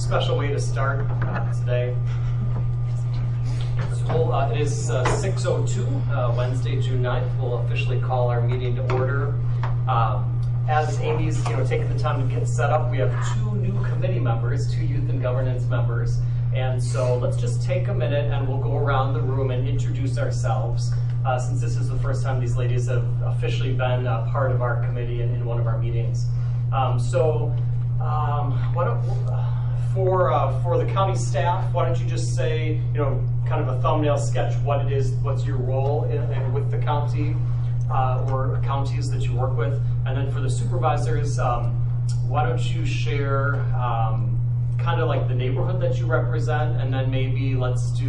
special way to start today. So, it is 6:02, Wednesday, June 9th. We'll officially call our meeting to order. As Amy's taking the time to get set up, we have two new committee members, two youth and governance members. And so let's just take a minute and we'll go around the room and introduce ourselves. Since this is the first time these ladies have officially been part of our committee in one of our meetings. For the county staff, why don't you just say, kind of a thumbnail sketch what it is, what's your role with the county or counties that you work with, and then for the supervisors, why don't you share kind of like the neighborhood that you represent, and then maybe let's do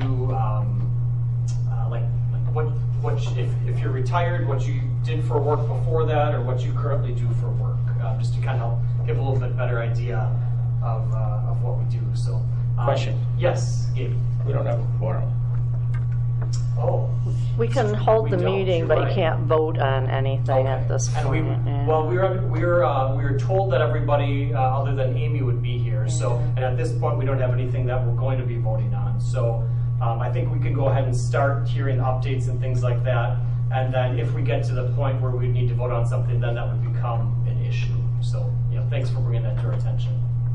if you're retired, what you did for work before that, or what you currently do for work, just to kind of give a little bit better idea of what we do. So, question. Yes, Gabe. We don't have a quorum. Oh. We can hold the meeting, but right. You can't vote on anything at this point. And we were told that everybody other than Amy would be here. So, and at this point, we don't have anything that we're going to be voting on. So, I think we can go ahead and start hearing updates and things like that. And then if we get to the point where we need to vote on something, then that would become an issue. So, thanks for bringing that to our attention.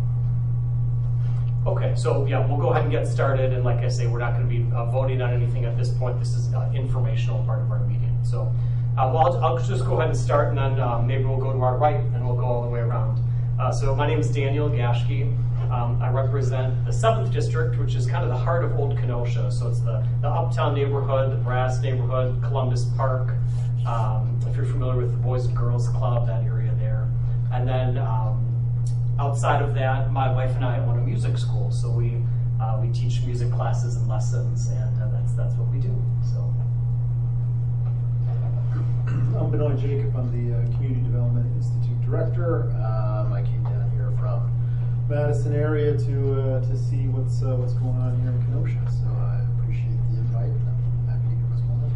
Okay, so we'll go ahead and get started. And like I say, we're not going to be voting on anything at this point. This is an informational part of our meeting. So, I'll just go ahead and start, and then maybe we'll go to our right, and we'll go all the way around. So my name is Daniel Gashke. I represent the 7th District, which is kind of the heart of Old Kenosha. So it's the Uptown neighborhood, the Brass neighborhood, Columbus Park. If you're familiar with the Boys and Girls Club, that area there. And then outside of that, my wife and I own a music school. So we teach music classes and lessons, and that's what we do. So. I'm Benoit Jacob. I'm the Community Development Institute Director. I came down here from Madison area to see what's going on here in Kenosha. So I appreciate the invite, and I'm happy to hear what's going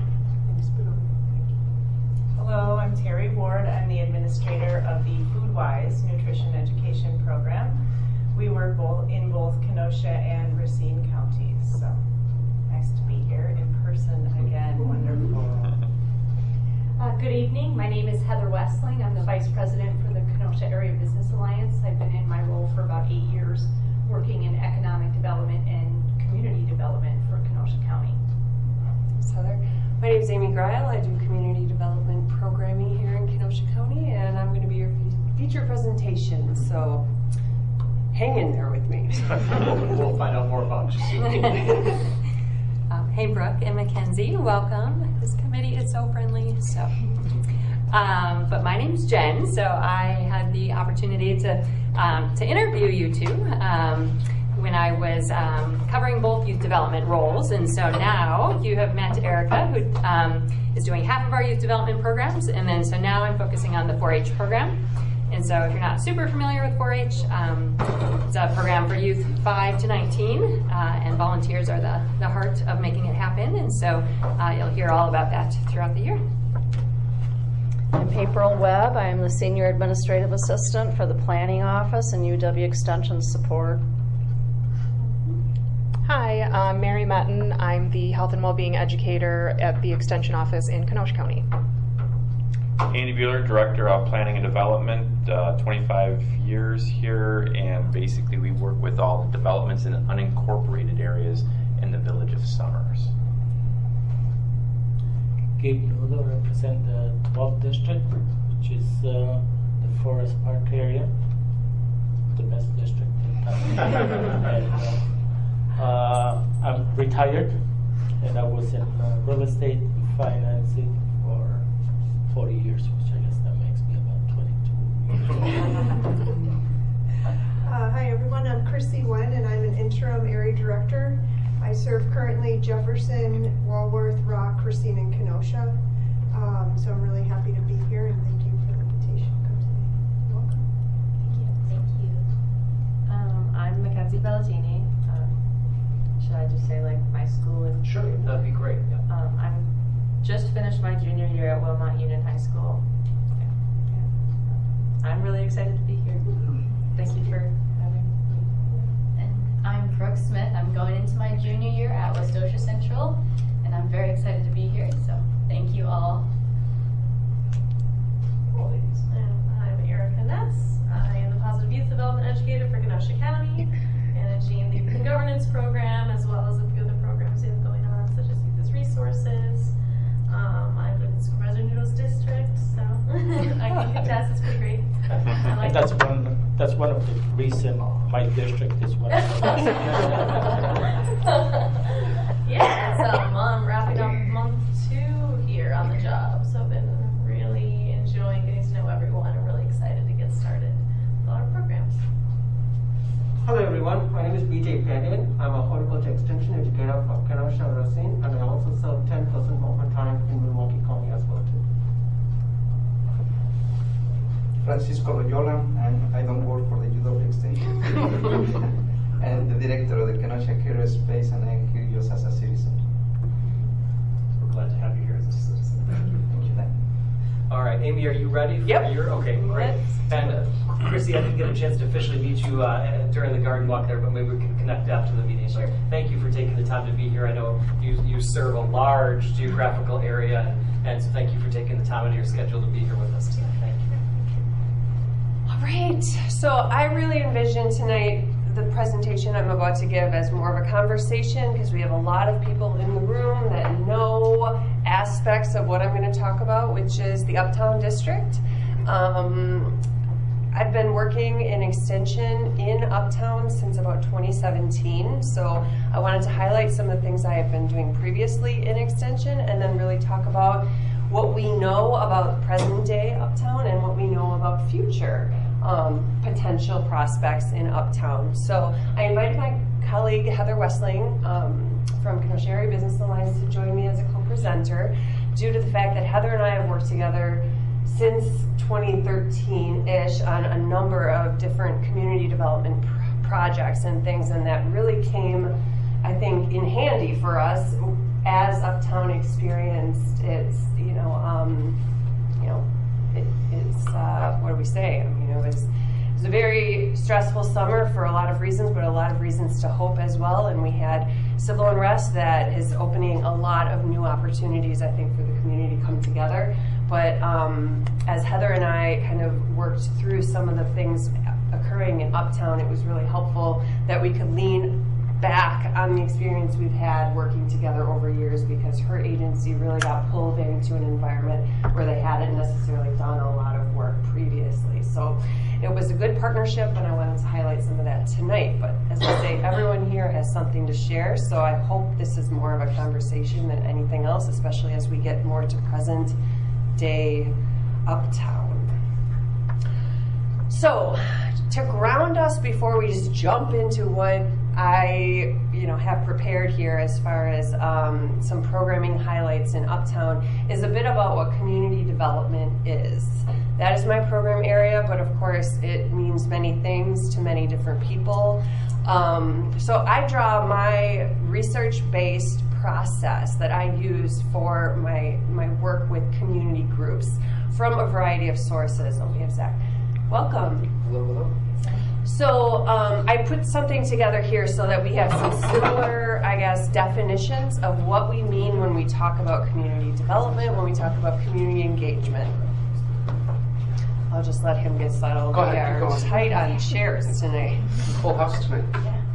on. Hello, I'm Terry Ward. I'm the administrator of the FoodWise Nutrition Education Program. We work in both Kenosha and Racine counties. So nice to be here in person again. Wonderful. Good evening. My name is Heather Westling. I'm the Vice President for the Kenosha Area Business Alliance. I've been in my role for about 8 years, working in economic development and community development for Kenosha County. Thanks, Heather. My name is Amy Greil. I do community development programming here in Kenosha County, and I'm going to be your feature presentation. So hang in there with me. We'll find out more about you. Hey, Brooke and Mackenzie, welcome. This committee is so friendly. So, but my name's Jen, so I had the opportunity to interview you two when I was covering both youth development roles, and so now you have met Erica, who is doing half of our youth development programs, and then so now I'm focusing on the 4-H program. And so if you're not super familiar with 4-H, it's a program for youth 5 to 19, and volunteers are the heart of making it happen. And so you'll hear all about that throughout the year. I'm April Webb. I'm the Senior Administrative Assistant for the Planning Office and UW Extension Support. Hi, I'm Mary Metton. I'm the Health and Wellbeing Educator at the Extension Office in Kenosha County. Andy Bueller, Director of Planning and Development, 25 years here, and basically we work with all the developments in unincorporated areas in the Village of Summers. Gabe Nudo, represent the 12th District, which is the Forest Park area, the best district in town. I'm retired, and I was in real estate financing for 40 years, which I guess that makes me about 22 years. Hi everyone, I'm Chrissy Wen, and I'm an interim area director. I serve currently Jefferson, Walworth, Rock, Racine, and Kenosha. So I'm really happy to be here, and thank you for the invitation to come today. You're welcome. Thank you. I'm Mackenzie Bellatini. Should I just say like my school? Sure, that'd be great. Yeah. I'm just finished my junior year at Wilmot Union High School. I'm really excited to be here. Thank you for having me. And Brooke Smith. I'm going into my junior year at Westosha Central, and I'm very excited to be here, so thank you all. I'm Erica Ness. I am the Positive Youth Development Educator for Kenosha County, managing the Youth and Governance Program, as well as a few other programs we have going on, such as Youth as Resources. I've been in Supervisor Noodle's district, so I can contest. It's pretty great. I like That's one of the reasons my district is one of the Yeah, so I'm wrapping up month 2 here on the job, so I've been really enjoying getting to know everyone and really excited to get started with all our programs. Hello everyone, my name is BJ Pandyan. I'm a horticulture extension educator for Kenosha Racine, and I also serve 10% of my time in Milwaukee County as well too. Francisco Loyola, and I don't work for the UW Extension. And the director of the Kenosha Career Space, and I'm here just as a citizen. We're glad to have you here as a citizen. Thank you. All right, Amy, are you ready for your? Okay, great. And Chrissy, I didn't get a chance to officially meet you during the garden walk there, but maybe we can connect after the meeting. Sure. Thank you for taking the time to be here. I know you serve a large geographical area, and so thank you for taking the time out of your schedule to be here with us tonight. Thank you. All right, so I really envision tonight the presentation I'm about to give as more of a conversation, because we have a lot of people in the room that know aspects of what I'm going to talk about, which is the Uptown District. I've been working in extension in Uptown since about 2017, so I wanted to highlight some of the things I have been doing previously in extension, and then really talk about what we know about present day Uptown and what we know about future potential prospects in Uptown. So I invited my colleague Heather Westling from Kenosha Area Business Alliance to join me as a co-presenter, due to the fact that Heather and I have worked together since 2013-ish on a number of different community development projects and things, and that really came, I think, in handy for us as Uptown experienced its, what do we say? It was a very stressful summer for a lot of reasons, but a lot of reasons to hope as well. And we had civil unrest that is opening a lot of new opportunities, I think, for the community to come together. But as Heather and I kind of worked through some of the things occurring in Uptown, it was really helpful that we could lean back on the experience we've had working together over years, because her agency really got pulled into an environment where they hadn't necessarily done a lot of work previously. So it was a good partnership, and I wanted to highlight some of that tonight. But as I say, everyone here has something to share, so I hope this is more of a conversation than anything else, especially as we get more to present day Uptown. So to ground us before we just jump into what I have prepared here as far as some programming highlights in Uptown, is a bit about what community development is. That is my program area, but of course it means many things to many different people. So I draw my research-based process that I use for my work with community groups from a variety of sources. Oh, we have Zach. Welcome. Hello, hello. So I put something together here so that we have some similar, I guess, definitions of what we mean when we talk about community development, when we talk about community engagement. I'll just let him get settled. Go ahead, We are keep going. tight on chairs tonight. Full house tonight.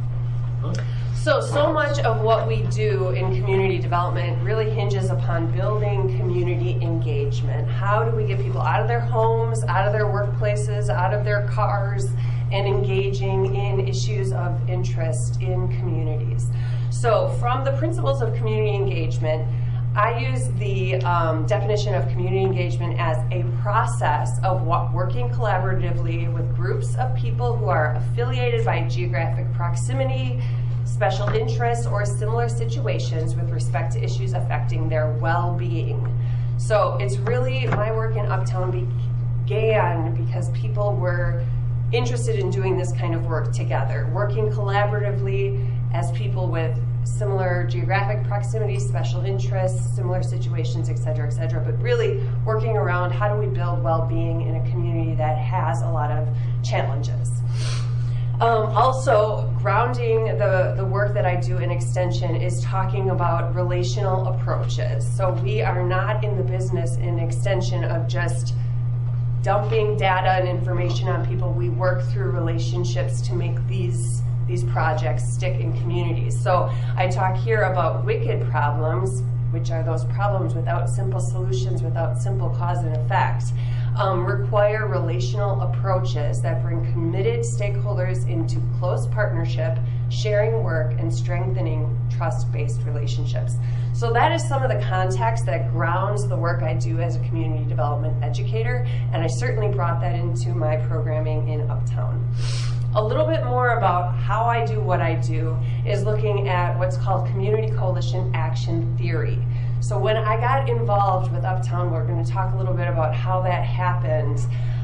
So much of what we do in community development really hinges upon building community engagement. How do we get people out of their homes, out of their workplaces, out of their cars, and engaging in issues of interest in communities? So from the principles of community engagement, I use the definition of community engagement as a process of working collaboratively with groups of people who are affiliated by geographic proximity, special interests, or similar situations with respect to issues affecting their well-being. So it's really, my work in Uptown began because people were interested in doing this kind of work together, working collaboratively as people with similar geographic proximity, special interests, similar situations, et cetera, but really working around how do we build well-being in a community that has a lot of challenges. Also, grounding the work that I do in Extension is talking about relational approaches. So we are not in the business in Extension of just dumping data and information on people. We work through relationships to make these projects stick in communities. So I talk here about wicked problems, which are those problems without simple solutions, without simple cause and effect, require relational approaches that bring committed stakeholders into close partnership, sharing work, and strengthening trust-based relationships. So that is some of the context that grounds the work I do as a community development educator, and I certainly brought that into my programming in Uptown. A little bit more about how I do what I do is looking at what's called Community Coalition Action Theory. So when I got involved with Uptown, we're going to talk a little bit about how that happened.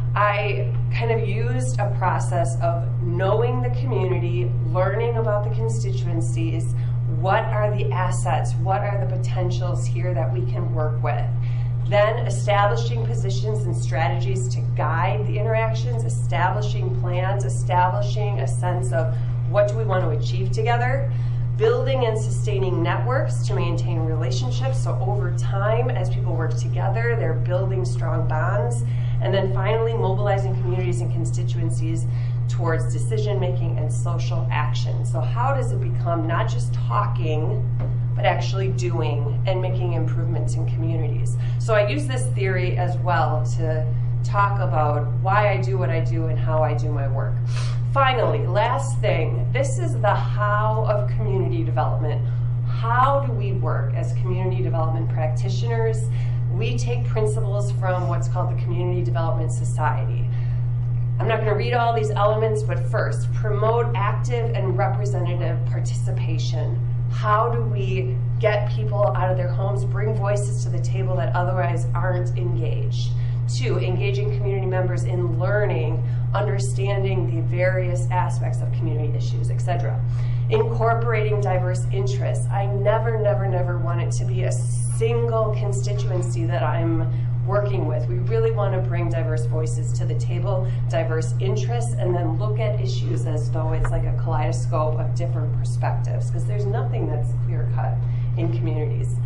I kind of used a process of knowing the community, learning about the constituencies, what are the assets, what are the potentials here that we can work with. Then establishing positions and strategies to guide the interactions, establishing plans, establishing a sense of what do we want to achieve together, building and sustaining networks to maintain relationships. So over time, as people work together, they're building strong bonds. And then finally, mobilizing communities and constituencies towards decision-making and social action. So how does it become not just talking, but actually doing and making improvements in communities? So I use this theory as well to talk about why I do what I do and how I do my work. Finally, last thing, this is the how of community development. How do we work as community development practitioners? We take principles from what's called the Community Development Society. I'm not going to read all these elements, but first, promote active and representative participation. How do we get people out of their homes, bring voices to the table that otherwise aren't engaged? 2, engaging community members in learning, understanding the various aspects of community issues, etc. Incorporating diverse interests. I never want it to be a single constituency that I'm working with. We really want to bring diverse voices to the table, diverse interests, and then look at issues as though it's like a kaleidoscope of different perspectives, because there's nothing that's clear-cut in communities.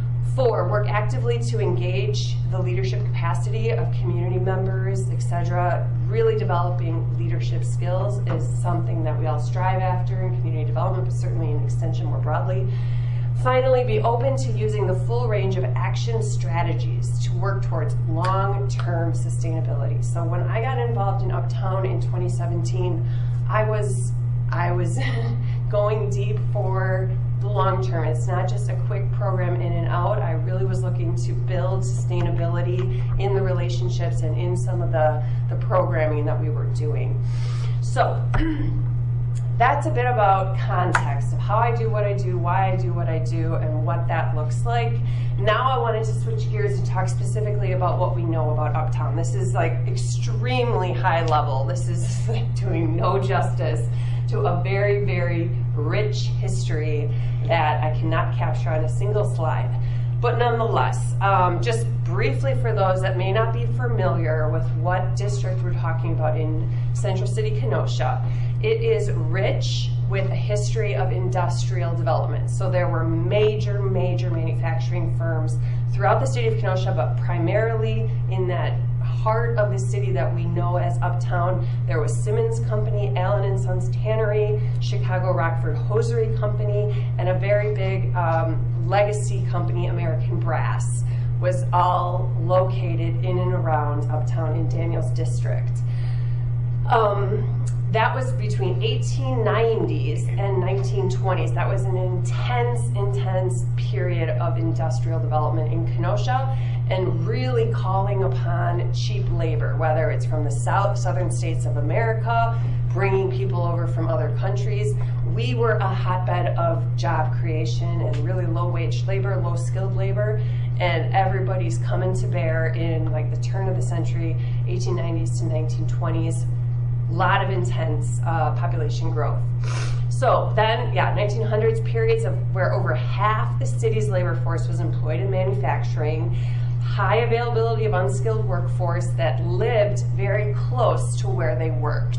4, work actively to engage the leadership capacity of community members, etc. Really developing leadership skills is something that we all strive after in community development, but certainly in Extension more broadly. Finally, be open to using the full range of action strategies to work towards long-term sustainability. So when I got involved in Uptown in 2017, I was going deep for the long term. It's not just a quick program in and out. I really was looking to build sustainability in the relationships and in some of the programming that we were doing. So that's a bit about context of how I do what I do, why I do what I do, and what that looks like. Now I wanted to switch gears and talk specifically about what we know about Uptown. This is like extremely high level. This is like doing no justice to a very rich history that I cannot capture on a single slide. But nonetheless, just briefly for those that may not be familiar with what district we're talking about in Central City, Kenosha, it is rich with a history of industrial development. So there were major manufacturing firms throughout the city of Kenosha, but primarily in that heart of the city that we know as Uptown. There was Simmons Company, Allen & Sons Tannery, Chicago Rockford Hosiery Company, and a very big legacy company, American Brass, was all located in and around Uptown in Daniels District. That was between 1890s and 1920s. That was an intense period of industrial development in Kenosha, and really calling upon cheap labor, whether it's from the southern states of America, bringing people over from other countries. We were a hotbed of job creation and really low-wage labor, low-skilled labor, and everybody's coming to bear in like the turn of the century, 1890s to 1920s. Lot of intense population growth. So then, 1900s periods of where over half the city's labor force was employed in manufacturing, high availability of unskilled workforce that lived very close to where they worked.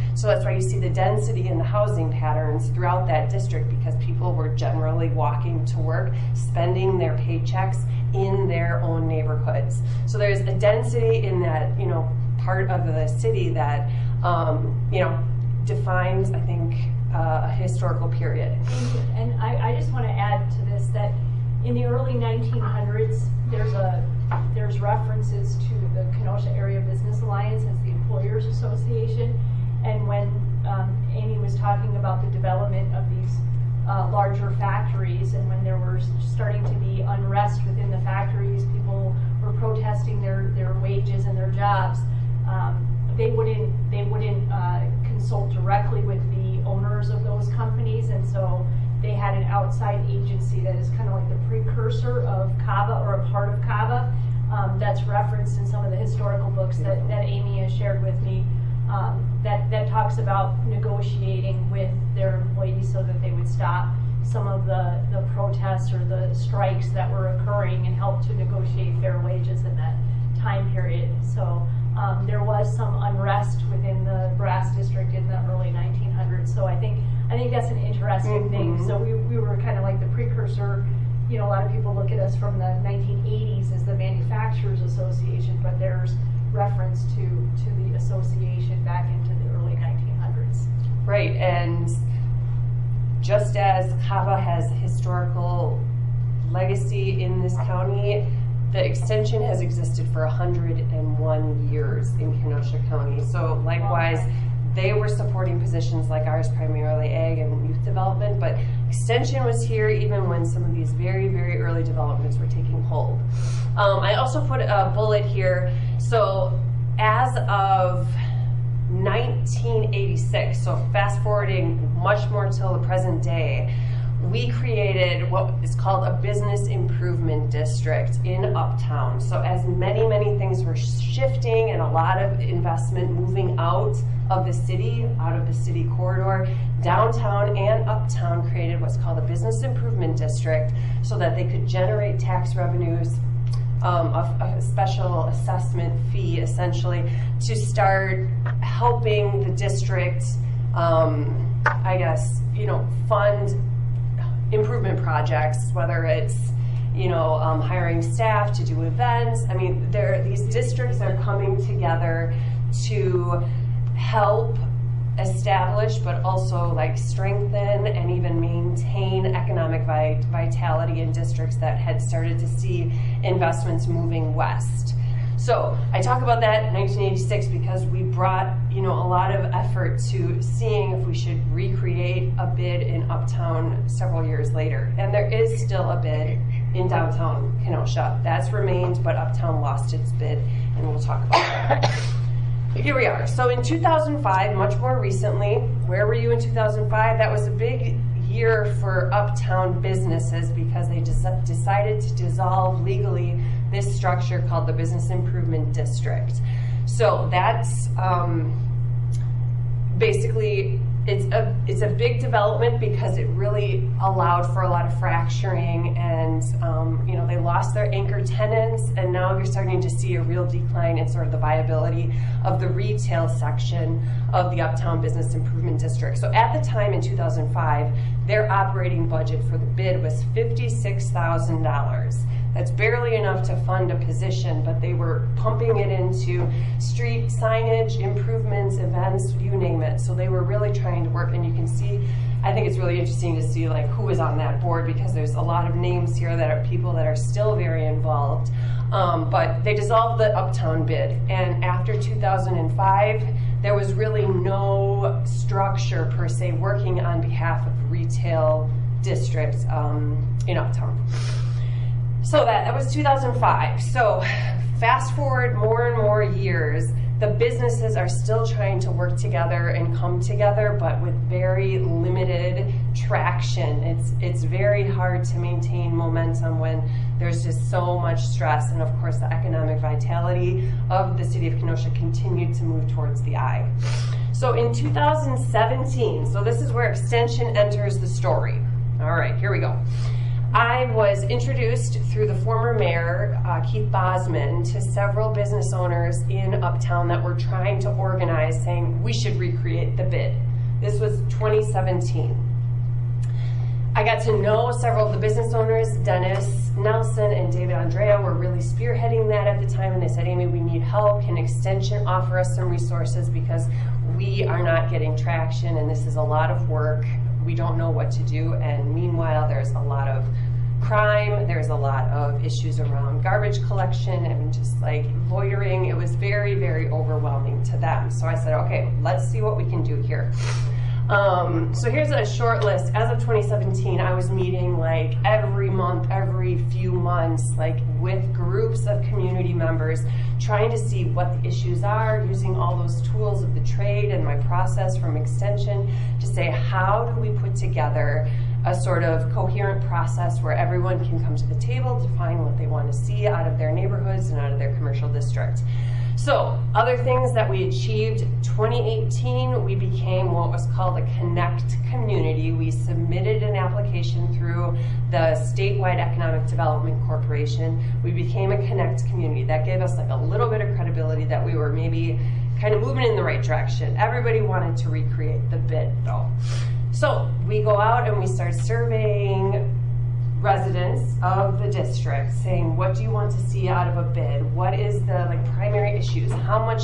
So that's why you see the density in the housing patterns throughout that district, because people were generally walking to work, spending their paychecks in their own neighborhoods. So there's a density in that, part of the city that, defines, I think, a historical period. And I just want to add to this that in the early 1900s, there's references to the Kenosha Area Business Alliance as the Employers Association, and when Amy was talking about the development of these larger factories, and when there were starting to be unrest within the factories, people were protesting their wages and their jobs. They wouldn't consult directly with the owners of those companies, and so they had an outside agency that is kind of like the precursor of CABA, or a part of CABA, that's referenced in some of the historical books that Amy has shared with me, that talks about negotiating with their employees so that they would stop some of the protests or the strikes that were occurring and help to negotiate fair wages in that time period. So there was some unrest within the brass district in the early 1900s. So I think that's an interesting thing. So we were kind of like the precursor. A lot of people look at us from the 1980s as the Manufacturers Association, but there's reference to the association back into the early 1900s. Right, and just as CABA has historical legacy in this county, the extension has existed for 101 years in Kenosha County. So likewise, they were supporting positions like ours, primarily ag and youth development, but extension was here even when some of these very, very early developments were taking hold. I also put a bullet here. So as of 1986, so fast forwarding much more till the present day, we created what is called a business improvement district in Uptown. So as many things were shifting and a lot of investment moving out of the city, out of the city corridor, downtown and Uptown created what's called a business improvement district so that they could generate tax revenues, a special assessment fee essentially, to start helping the district, fund improvement projects, whether it's hiring staff to do events. I mean, these districts are coming together to help establish, but also strengthen and even maintain economic vitality in districts that had started to see investments moving west. So I talk about that in 1986 because we brought a lot of effort to seeing if we should recreate a bid in Uptown several years later. And there is still a bid in downtown Kenosha. That's remained, but Uptown lost its bid, and we'll talk about that. Here we are. So in 2005, much more recently, where were you in 2005? That was a big year for Uptown businesses because they decided to dissolve legally this structure called the Business Improvement District. So that's basically, it's a big development because it really allowed for a lot of fracturing, and they lost their anchor tenants, and now you're starting to see a real decline in sort of the viability of the retail section of the Uptown Business Improvement District. So at the time in 2005, their operating budget for the bid was $56,000. That's barely enough to fund a position, but they were pumping it into street signage, improvements, events, you name it. So they were really trying to work, and you can see, I think it's really interesting to see who was on that board, because there's a lot of names here that are people that are still very involved. But they dissolved the Uptown bid, and after 2005, there was really no structure per se working on behalf of retail districts in Uptown. So that was 2005. So fast forward more and more years, the businesses are still trying to work together and come together, but with very limited traction. It's very hard to maintain momentum when there's just so much stress, and of course the economic vitality of the city of Kenosha continued to move towards the eye. So in 2017, so this is where extension enters the story. All right, here we go. I was introduced through the former mayor, Keith Bosman, to several business owners in Uptown that were trying to organize, saying we should recreate the bid. This was 2017. I got to know several of the business owners. Dennis Nelson and David Andrea were really spearheading that at the time, and they said, Amy, we need help. Can Extension offer us some resources, because we are not getting traction and this is a lot of work. We don't know what to do, and meanwhile there's a lot of crime, there's a lot of issues around garbage collection and just like loitering. It was very, very overwhelming to them. So I said, okay, let's see what we can do here. So here's a short list. As of 2017, I was meeting like every month, every few months, like with groups of community members, trying to see what the issues are, using all those tools of the trade and my process from Extension to say, how do we put together a sort of coherent process where everyone can come to the table, define what they want to see out of their neighborhoods and out of their commercial district. So, other things that we achieved, 2018, we became what was called a Connect community. We submitted an application through the Statewide Economic Development Corporation. We became a Connect community. That gave us like a little bit of credibility that we were maybe kind of moving in the right direction. Everybody wanted to recreate the bid though. So, we go out and we start surveying residents of the district, saying, what do you want to see out of a bid? What is the primary issues? How much,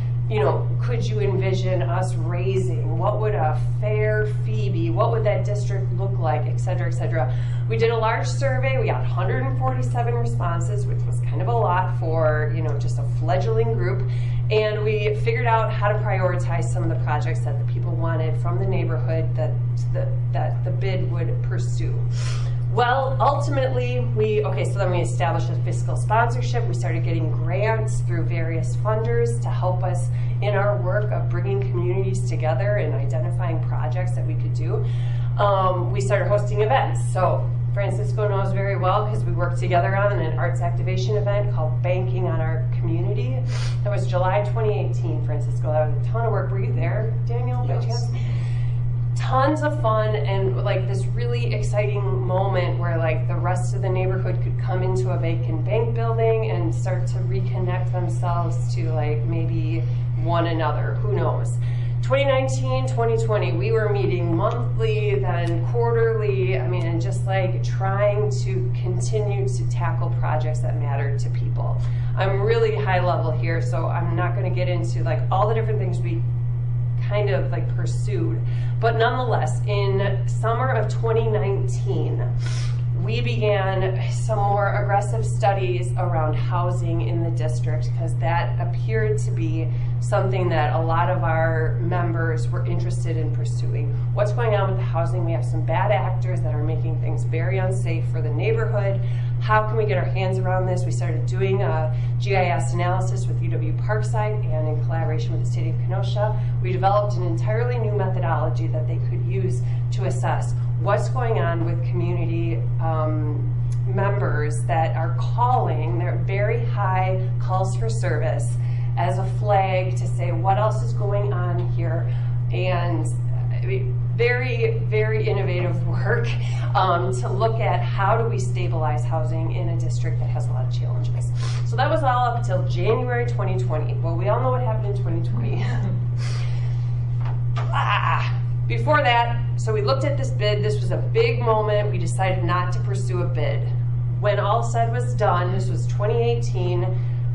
could you envision us raising? What would a fair fee be? What would that district look like, et cetera, et cetera. We did a large survey. We got 147 responses, which was kind of a lot for, just a fledgling group. And we figured out how to prioritize some of the projects that the people wanted from the neighborhood that the bid would pursue. Well, ultimately, so then we established a fiscal sponsorship. We started getting grants through various funders to help us in our work of bringing communities together and identifying projects that we could do. We started hosting events. So Francisco knows very well, because we worked together on an arts activation event called Banking on Our Community. That was July 2018, Francisco. That was a ton of work. Were you there, Daniel, by chance? Tons of fun, and like this really exciting moment where like the rest of the neighborhood could come into a vacant bank building and start to reconnect themselves to like maybe one another. Who knows? 2019, 2020, we were meeting monthly, then quarterly, and just like trying to continue to tackle projects that matter to people. I'm really high level here, so I'm not going to get into like all the different things we kind of like pursued. But nonetheless, in summer of 2019, we began some more aggressive studies around housing in the district, because that appeared to be something that a lot of our members were interested in pursuing. What's going on with the housing? We have some bad actors that are making things very unsafe for the neighborhood. How can we get our hands around this? We started doing a GIS analysis with UW Parkside, and in collaboration with the City of Kenosha, we developed an entirely new methodology that they could use to assess what's going on with community members that are calling their very high calls for service as a flag to say what else is going on here. And very, very innovative work to look at how do we stabilize housing in a district that has a lot of challenges. So that was all up until January 2020. Well, we all know what happened in 2020. Before that, so we looked at this bid. This was a big moment. We decided not to pursue a bid. When all said was done, this was 2018,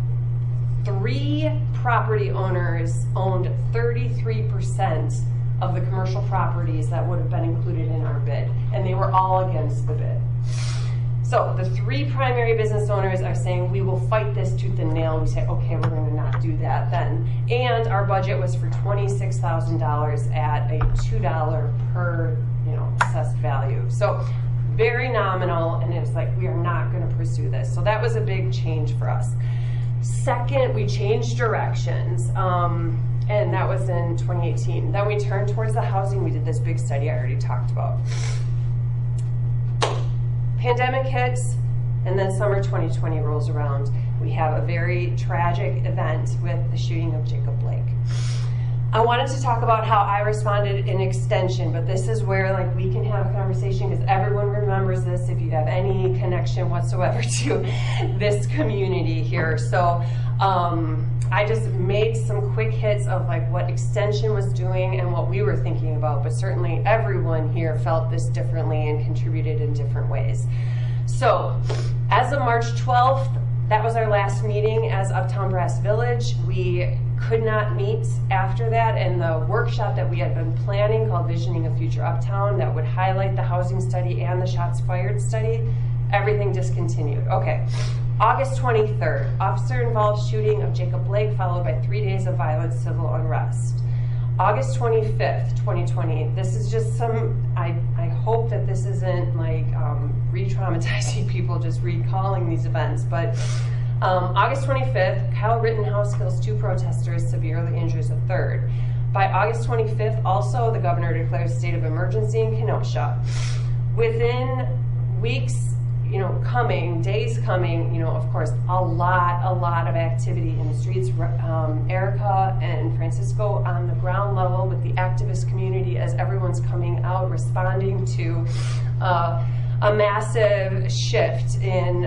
3 property owners owned 33% of the commercial properties that would have been included in our bid, and they were all against the bid. So the 3 primary business owners are saying, we will fight this tooth and nail. We say, okay, we're going to not do that then. And our budget was for $26,000 at a $2 per assessed value. So very nominal, and it was like, we are not going to pursue this. So that was a big change for us. Second, we changed directions. And that was in 2018. Then we turned towards the housing. We did this big study I already talked about. Pandemic hits, and then summer 2020 rolls around. We have a very tragic event with the shooting of Jacob Blake. I wanted to talk about how I responded in extension, but this is where like we can have a conversation because everyone remembers this if you have any connection whatsoever to this community here. So I just made some quick hits of like what extension was doing and what we were thinking about, but certainly everyone here felt this differently and contributed in different ways. So as of March 12th, that was our last meeting as Uptown Brass Village. We could not meet after that, and the workshop that we had been planning called Visioning a Future Uptown that would highlight the housing study and the shots fired study, everything discontinued. Okay, August 23rd, officer-involved shooting of Jacob Blake followed by 3 days of violent civil unrest. August 25th, 2020, this is just some, I hope that this isn't like re-traumatizing people just recalling these events, but August 25th, Kyle Rittenhouse kills 2 protesters, severely injures a 3rd. By August 25th, also, the governor declares state of emergency in Kenosha. Within weeks, days coming, of course, a lot of activity in the streets. Erica and Francisco on the ground level with the activist community as everyone's coming out, responding to a massive shift in,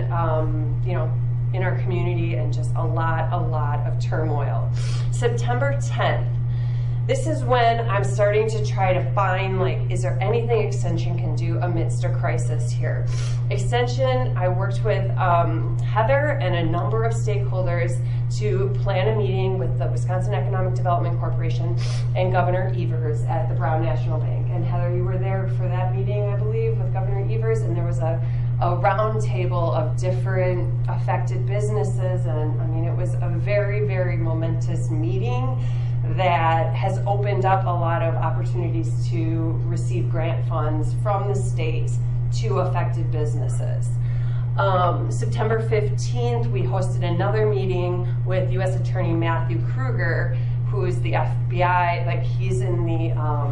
in our community, and just a lot of turmoil. September 10th, this is when I'm starting to try to find, like, is there anything Extension can do amidst a crisis here? Extension, I worked with Heather and a number of stakeholders to plan a meeting with the Wisconsin Economic Development Corporation and Governor Evers at the Brown National Bank. And Heather, you were there for that meeting, I believe, with Governor Evers, and there was a round table of different affected businesses, and I mean, it was a very momentous meeting that has opened up a lot of opportunities to receive grant funds from the state to affected businesses. September 15th, we hosted another meeting with U.S. Attorney Matthew Kruger, who is the FBI, like he's in the,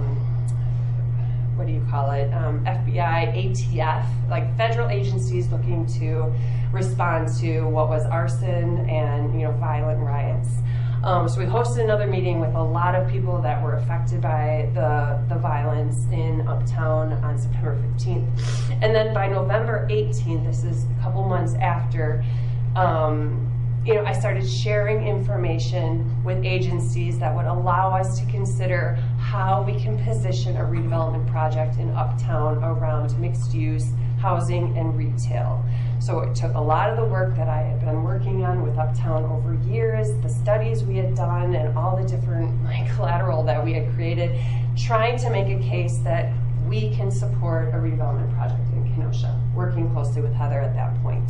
what do you call it, FBI, ATF, like federal agencies looking to respond to what was arson and violent riots. So we hosted another meeting with a lot of people that were affected by the violence in Uptown on September 15th. And then by November 18th, this is a couple months after, I started sharing information with agencies that would allow us to consider how we can position a redevelopment project in Uptown around mixed use, housing, and retail. So it took a lot of the work that I had been working on with Uptown over years, the studies we had done, and all the different collateral that we had created, trying to make a case that we can support a redevelopment project in Kenosha, working closely with Heather at that point.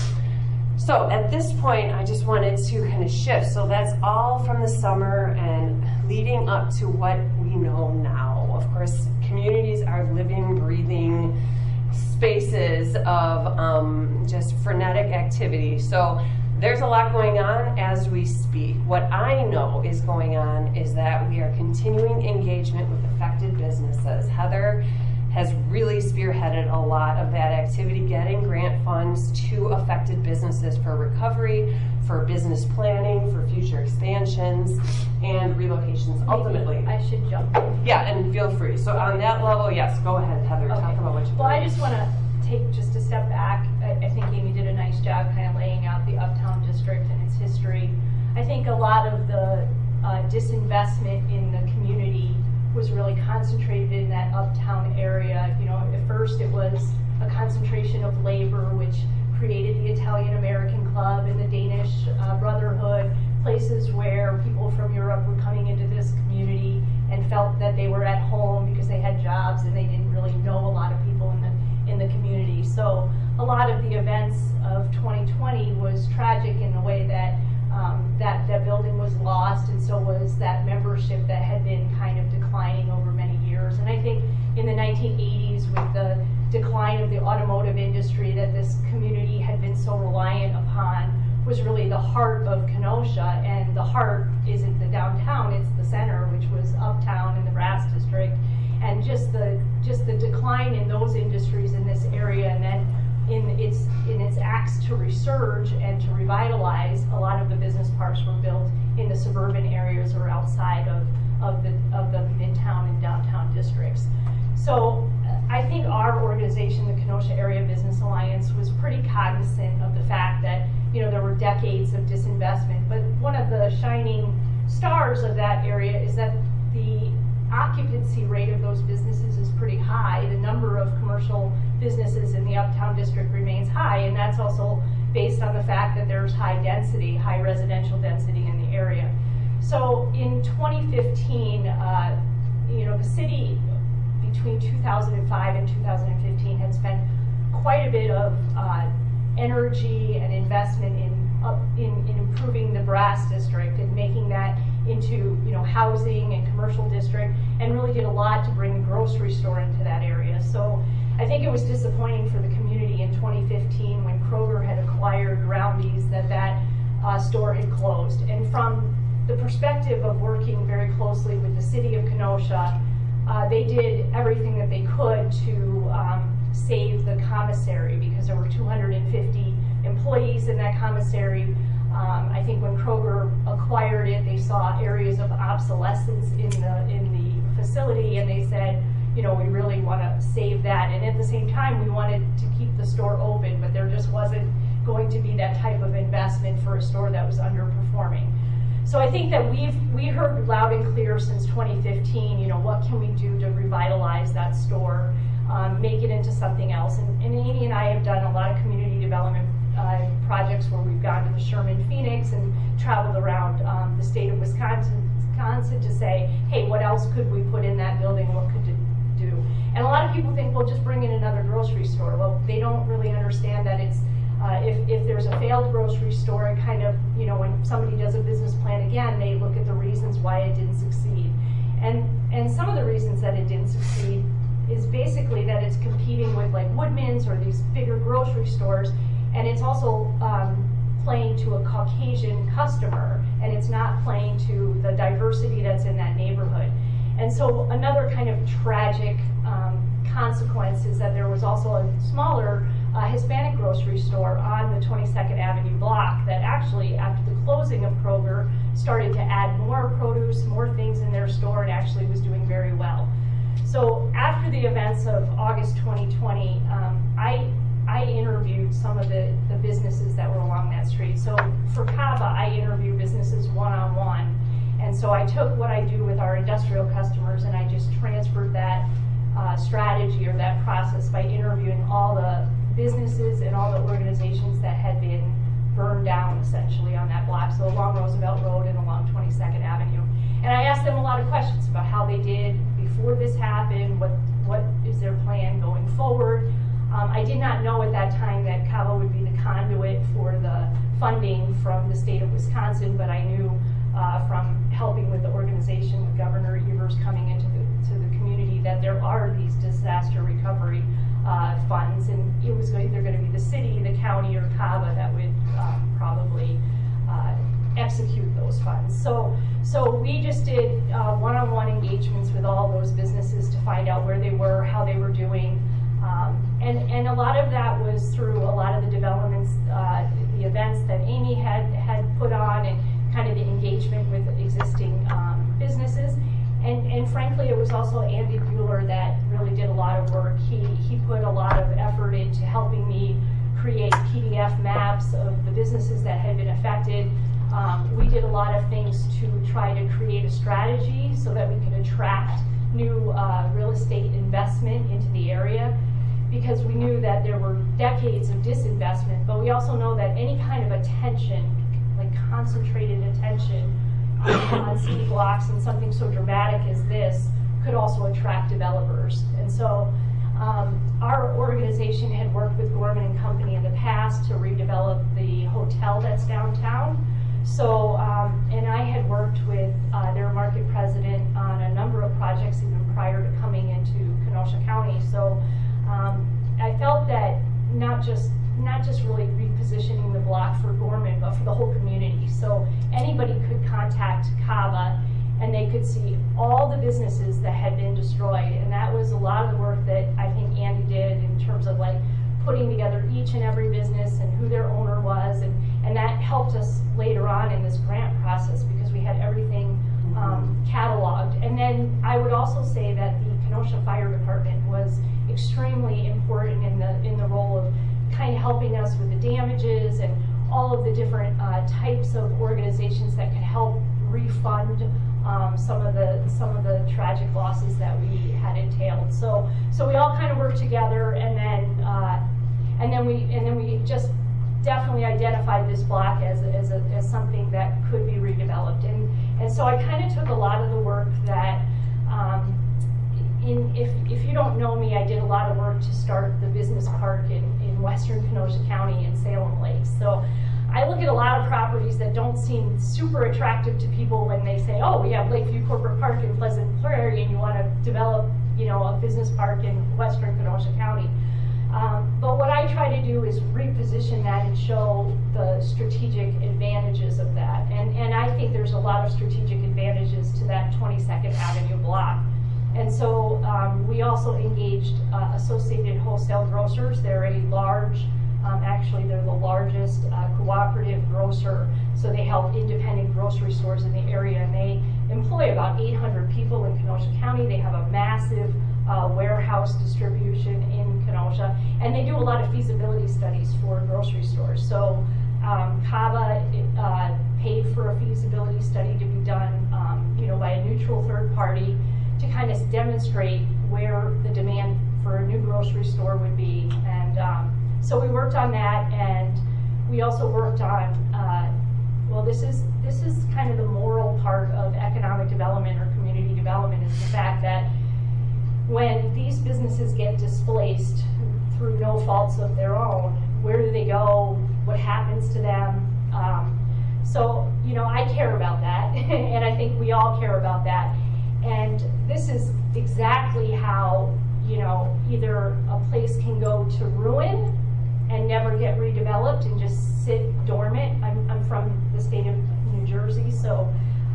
So at this point, I just wanted to kind of shift. So that's all from the summer and leading up to what we know now. Of course, communities are living, breathing spaces of just frenetic activity. So there's a lot going on as we speak. What I know is going on is that we are continuing engagement with affected businesses. Heather has really spearheaded a lot of that activity, getting grant funds to affected businesses for recovery, for business planning, for future expansions, and relocations ultimately. Maybe I should jump in. Yeah, and feel free. So on that level, yes, go ahead, Heather, Okay. talk about what you're Well, doing. I just want to take just a step back. I think Amy did a nice job kind of laying out the Uptown District and its history. I think a lot of the disinvestment in the community was really concentrated in that Uptown area. At first it was a concentration of labor, which created the Italian American Club and the Danish Brotherhood, places where people from Europe were coming into this community and felt that they were at home because they had jobs and they didn't really know a lot of people in the community. So a lot of the events of 2020 was tragic in the way that that building was lost, and so was that membership that had been kind of declining over many years. And I think in the 1980s, with the decline of the automotive industry that this community had been so reliant upon, was really the heart of Kenosha. And the heart isn't the downtown, it's the center, which was Uptown and the Brass District. And just the decline in those industries in this area, and then in its acts to resurge and to revitalize, a lot of the business parks were built in the suburban areas or outside of the Midtown and downtown districts. So I think our organization, the Kenosha Area Business Alliance, was pretty cognizant of the fact that, you know, there were decades of disinvestment. But one of the shining stars of that area is that the occupancy rate of those businesses is pretty high. The number of commercial businesses in the Uptown District remains high, and that's also based on the fact that there's high density, high residential density in the area. So in 2015, you know, the city between 2005 and 2015 had spent quite a bit of energy and investment in improving the Brass District and making that into, you know, housing and commercial district, and really did a lot to bring the grocery store into that area. So I think it was disappointing for the community in 2015 when Kroger had acquired Groundies that store had closed. And from the perspective of working very closely with the city of Kenosha, they did everything that they could to save the commissary, because there were 250 employees in that commissary. I think when Kroger acquired it, they saw areas of obsolescence in the facility, and they said, you know, we really want to save that. And at the same time, we wanted to keep the store open, but there just wasn't going to be that type of investment for a store that was underperforming. So I think that we heard loud and clear since 2015, you know, what can we do to revitalize that store, make it into something else. And Amy and I have done a lot of community development projects where we've gone to the Sherman Phoenix and traveled around the state of Wisconsin to say, hey, what else could we put in that building? What could it do? And a lot of people think, well, just bring in another grocery store. Well, they don't really understand that it's if there's a failed grocery store, it kind of, you know, when somebody does a business plan again, they look at the reasons why it didn't succeed. And some of the reasons that it didn't succeed is basically that it's competing with like Woodman's or these bigger grocery stores, and it's also playing to a Caucasian customer, and it's not playing to the diversity that's in that neighborhood. And so another kind of tragic consequence is that there was also a smaller Hispanic grocery store on the 22nd Avenue block that actually, after the closing of Kroger, started to add more produce, more things in their store, and actually was doing very well. So after the events of August 2020, I interviewed some of the businesses that were along that street. So for CAVA, I interview businesses one-on-one. And so I took what I do with our industrial customers and I just transferred that strategy or that process by interviewing all the businesses and all the organizations that had been burned down essentially on that block, so along Roosevelt Road and along 22nd Avenue. And I asked them a lot of questions about how they did before this happened, what is their plan going forward. I did not know at that time that CAVA would be the conduit for the funding from the state of Wisconsin, but I knew from helping with the organization with Governor Evers coming into the community that there are these disaster recovery funds, and it was either going to be the city, the county, or CAVA that would probably execute those funds. So we just did one-on-one engagements with all those businesses to find out where they were, how they were doing, and a lot of that was through a lot of the developments, the events that Amy had put on, and kind of the engagement with existing businesses. And frankly, it was also Andy Bueller that really did a lot of work. He put a lot of effort into helping me create PDF maps of the businesses that had been affected. We did a lot of things to try to create a strategy so that we could attract new real estate investment into the area, because we knew that there were decades of disinvestment, but we also know that any kind of attention, like concentrated attention on city blocks and something so dramatic as this, could also attract developers. And so our organization had worked with Gorman and Company in the past to redevelop the hotel that's downtown. So, and I had worked with their market president on a number of projects even prior to coming into Kenosha County. So I felt that not just really repositioning the block for Gorman, but for the whole community. So anybody could contact CAVA and they could see all the businesses that had been destroyed. And that was a lot of the work that I think Andy did in terms of like putting together each each and every business and who their owner was, and that helped us later on in this grant process because we had everything cataloged. And then I would also say that the Kenosha Fire Department was extremely important in the role of kind of helping us with the damages and all of the different types of organizations that could help refund some of the tragic losses that we had entailed. So we all kind of worked together, and then we just definitely identified this block as something that could be redeveloped. And so I kind of took a lot of the work that, if you don't know me, I did a lot of work to start the business park in western Kenosha County in Salem Lakes. So I look at a lot of properties that don't seem super attractive to people when they say, oh, we have Lakeview Corporate Park in Pleasant Prairie and you want to develop, a business park in western Kenosha County. But what I try to do is reposition that and show the strategic advantages of that. And I think there's a lot of strategic advantages to that 22nd Avenue block. And so we also engaged Associated Wholesale Grocers. They're a large, actually they're the largest cooperative grocer. So they help independent grocery stores in the area, and they employ about 800 people in Kenosha County. They have a massive warehouse distribution in Kenosha, and they do a lot of feasibility studies for grocery stores. So CABA paid for a feasibility study to be done, by a neutral third party to kind of demonstrate where the demand for a new grocery store would be. And so we worked on that, and we also worked on, this is kind of the moral part of economic development or community development, is the fact that when these businesses get displaced through no faults of their own, where do they go? What happens to them? So I care about that, and I think we all care about that. And this is exactly how, either a place can go to ruin and never get redeveloped and just sit dormant. I'm from the state of New Jersey, so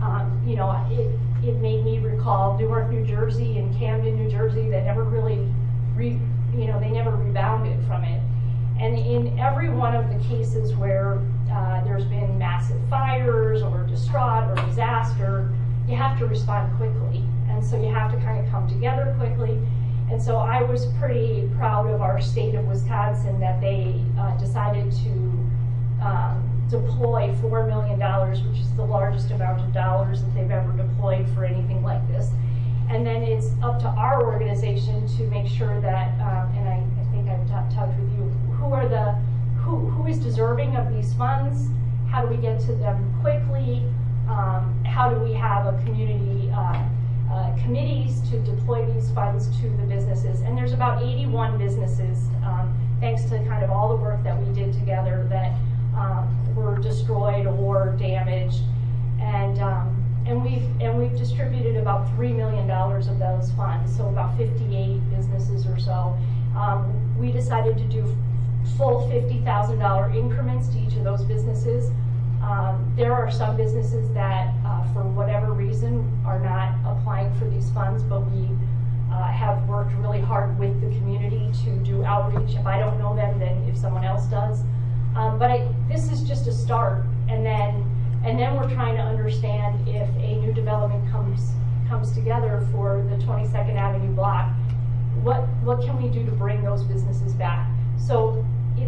it made me recall Newark, New Jersey and Camden, New Jersey, that never really, they never rebounded from it. And in every one of the cases where there's been massive fires or distraught or disaster, you have to respond quickly. And so you have to kind of come together quickly. And so I was pretty proud of our state of Wisconsin that they decided to deploy $4 million, which is the largest amount of dollars that they've ever deployed for anything like this. And then it's up to our organization to make sure that, and I think I've talked with you, who is deserving of these funds? How do we get to them quickly? How do we have a community committees to deploy these funds to the businesses? And there's about 81 businesses, thanks to kind of all the work that we did together, that were destroyed or damaged, and we've distributed about $3 million of those funds, so about 58 businesses or so. We decided to do full $50,000 increments to each of those businesses. There are some businesses that, for whatever reason, are not applying for these funds, but we have worked really hard with the community to do outreach. If I don't know them, then if someone else does. But this is just a start, and then we're trying to understand if a new development comes together for the 22nd Avenue block, what can we do to bring those businesses back? So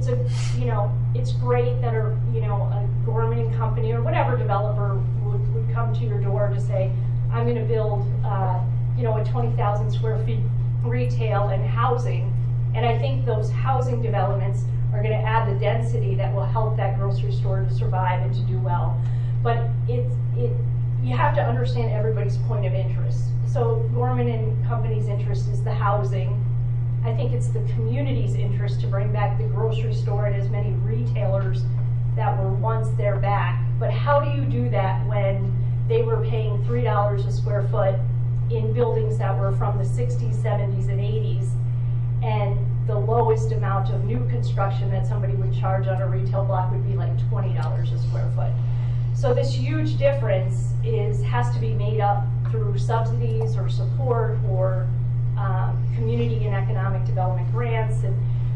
it's great that a Gorman company or whatever developer would come to your door to say, I'm going to build a 20,000 square feet retail and housing, and I think those housing developments are going to add the density that will help that grocery store to survive and to do well. But you have to understand everybody's point of interest. So Gorman and Company's interest is the housing. I think it's the community's interest to bring back the grocery store and as many retailers that were once there back. But how do you do that when they were paying $3 a square foot in buildings that were from the 60s, 70s, and 80s, and the lowest amount of new construction that somebody would charge on a retail block would be like $20 a square foot. So this huge difference has to be made up through subsidies or support or community and economic development grants. And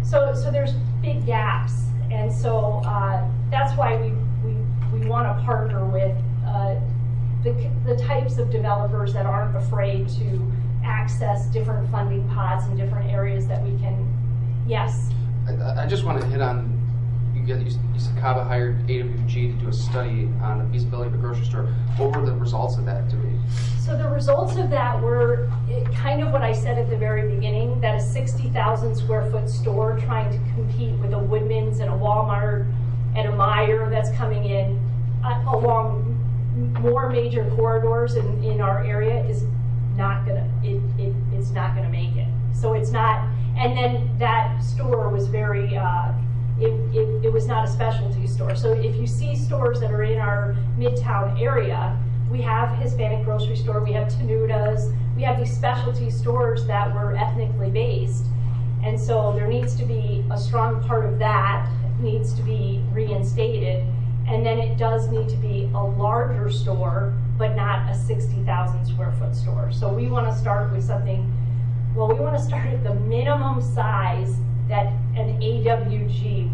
So there's big gaps, and so that's why we want to partner with the types of developers that aren't afraid to access different funding pots in different areas that we can. Yes. I just want to hit on, you said CABA hired AWG to do a study on the feasibility of a grocery store. What were the results of that? So the results of that were kind of what I said at the very beginning, that a 60,000 square foot store trying to compete with a Woodman's and a Walmart and a Meijer that's coming in along more major corridors in our area is not gonna, it's not gonna make it. So it's not, and then that store was very, it was not a specialty store. So if you see stores that are in our Midtown area, we have Hispanic grocery store, we have Tenuda's, we have these specialty stores that were ethnically based. And so there needs to be a strong part of that needs to be reinstated. And then it does need to be a larger store, but not a 60,000 square foot store. So we want to start with something, well, we want to start at the minimum size that an AWG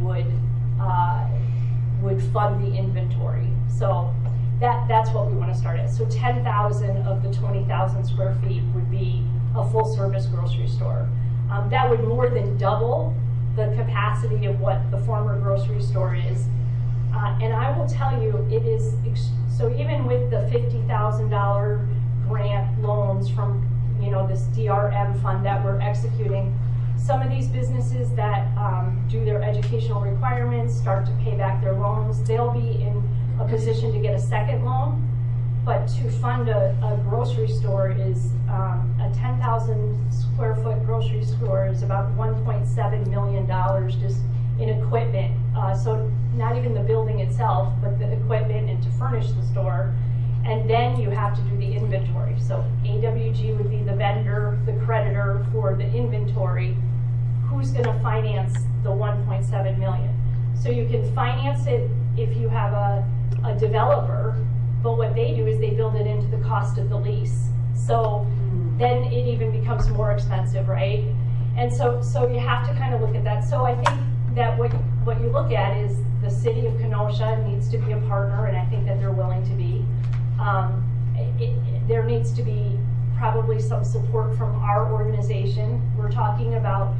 would fund the inventory. So that's what we want to start at. So 10,000 of the 20,000 square feet would be a full service grocery store. That would more than double the capacity of what the former grocery store is. And I will tell you, it is, so even with the $50,000 grant loans from, this DRM fund that we're executing, some of these businesses that do their educational requirements, start to pay back their loans, they'll be in a position to get a second loan. But to fund a grocery store is, a 10,000 square foot grocery store is about $1.7 million just in equipment. So not even the building itself, but the equipment and to furnish the store. And then you have to do the inventory. So AWG would be the vendor, the creditor for the inventory. Who's going to finance the 1.7 million? So you can finance it if you have a developer, but what they do is they build it into the cost of the lease. So then it even becomes more expensive, right? And so you have to kind of look at that. So I think that what you look at is the city of Kenosha needs to be a partner, and I think that they're willing to be. There needs to be probably some support from our organization. We're talking about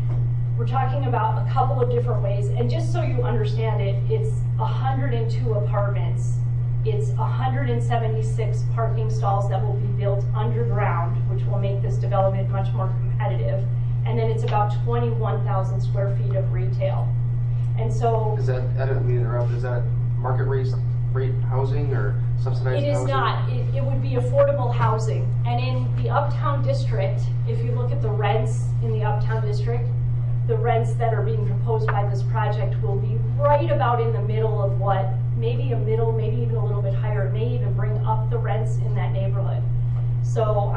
a couple of different ways, and just so you understand it, it's 102 apartments. It's 176 parking stalls that will be built underground, which will make this development much more competitive. And then it's about 21,000 square feet of retail. And so... Is that, I don't mean to interrupt, is that market rate housing or subsidized housing? It is not. It would be affordable housing. And in the Uptown District, if you look at the rents in the Uptown District, the rents that are being proposed by this project will be right about in the middle of what, maybe a middle, maybe even a little bit higher. It may even bring up the rents in that neighborhood. So